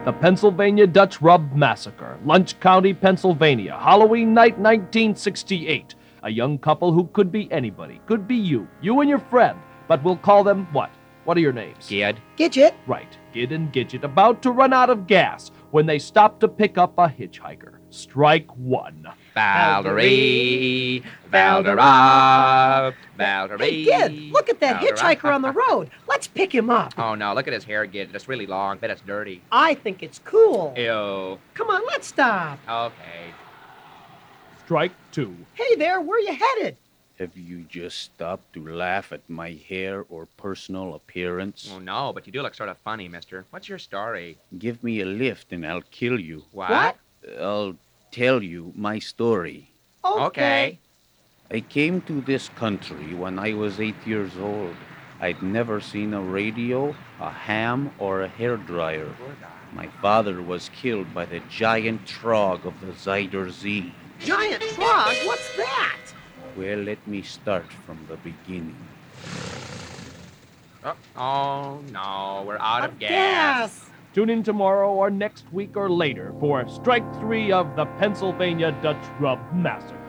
The Pennsylvania Dutch Rub Massacre, Lunch County, Pennsylvania, Halloween night 1968. A young couple who could be anybody. Could be you and your friend. But we'll call them what? What are your names? Gid. Gidget. Right, Gid and Gidget, about to run out of gas when they stop to pick up a hitchhiker. Strike one. Valderie, Valdera, Valderie. Hey, Gid, look at that Valdera. hitchhiker on the road. Let's pick him up. Oh, no, look at his hair, Gid. It's really long, but it's dirty. I think it's cool. Ew. Come on, let's stop. Okay. Strike two. Hey there, where you headed? Have you just stopped to laugh at my hair or personal appearance? Oh, no, but you do look sort of funny, mister. What's your story? Give me a lift and I'll kill you. What? I'll tell you my story. Okay. I came to this country when I was 8 years old. I'd never seen a radio, a ham, or a hairdryer. My father was killed by the giant trog of the Zuider Zee. Giant frog? What's that? Well, let me start from the beginning. Oh, no, we're out of gas. Tune in tomorrow or next week or later for Strike 3 of the Pennsylvania Dutch Rub Massacre.